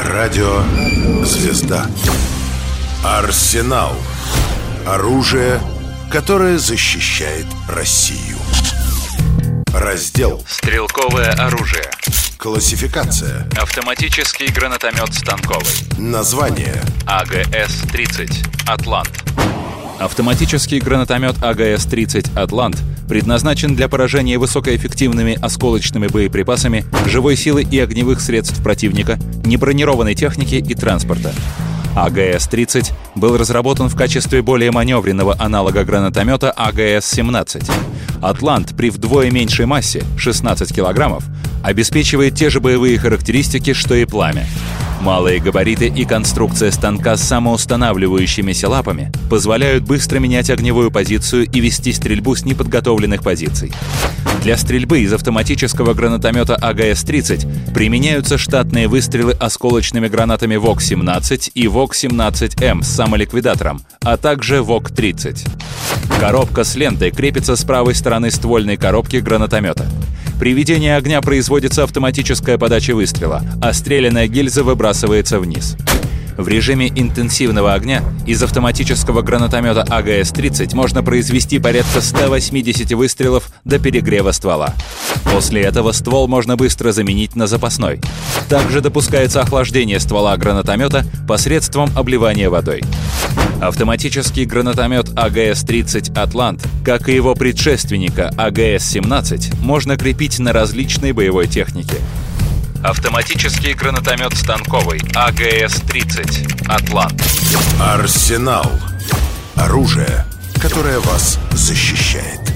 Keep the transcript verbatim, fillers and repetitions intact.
Радио «Звезда». Арсенал. Оружие, которое защищает Россию. Раздел «Стрелковое оружие». Классификация. Автоматический гранатомет станковый. Название. А Г С тридцать «Атлант». Автоматический гранатомет А Г С тридцать «Атлант» предназначен для поражения высокоэффективными осколочными боеприпасами живой силы и огневых средств противника, небронированной техники и транспорта. А Г С тридцать был разработан в качестве более маневренного аналога гранатомета А Г С семнадцать. «Атлант» при вдвое меньшей массе, шестнадцать килограммов, обеспечивает те же боевые характеристики, что и «Пламя». Малые габариты и конструкция станка с самоустанавливающимися лапами позволяют быстро менять огневую позицию и вести стрельбу с неподготовленных позиций. Для стрельбы из автоматического гранатомета А Г С тридцать применяются штатные выстрелы осколочными гранатами ВОК семнадцать и ВОК семнадцать М с самоликвидатором, а также ВОК тридцать. Коробка с лентой крепится с правой стороны ствольной коробки гранатомета. При ведении огня производится автоматическая подача выстрела, а стрелянная гильза выбрасывается вниз. В режиме интенсивного огня из автоматического гранатомета А Г С тридцать можно произвести порядка ста восьмидесяти выстрелов до перегрева ствола. После этого ствол можно быстро заменить на запасной. Также допускается охлаждение ствола гранатомета посредством обливания водой. Автоматический гранатомет А Г С тридцать «Атлант», как и его предшественника А Г С семнадцать, можно крепить на различной боевой технике. Автоматический гранатомет станковый А Г С тридцать «Атлант». Арсенал. Оружие, которое вас защищает.